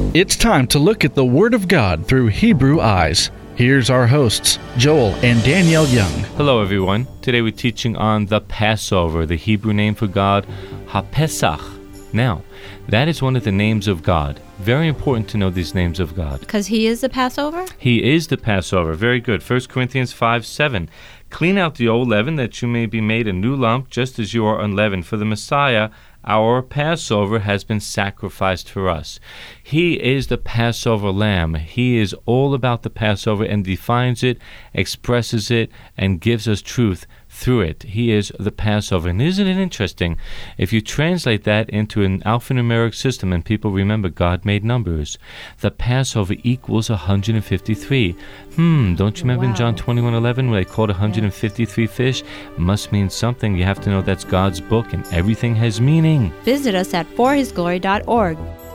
It's time to look at the Word of God through Hebrew eyes. Here's our hosts, Joel and Danielle Young. Hello, everyone. Today we're teaching on the Passover, the Hebrew name for God, HaPesach. Now, that is one of the names of God. Very important to know these names of God. Because He is the Passover? He is the Passover. Very good. 1 Corinthians 5:7. Clean out the old leaven, that you may be made a new lump, just as you are unleavened. For the Messiah, our Passover, has been sacrificed for us. He is the Passover lamb. He is all about the Passover and defines it, expresses it, and gives us truth through it. He is the Passover. And isn't it interesting? If you translate that into an alphanumeric system, and people remember God made numbers, the Passover equals 153. Don't you remember in John 21:11 where they called 153 fish? Must mean something. You have to know that's God's book, and everything has meaning. Visit us at forhisglory.org.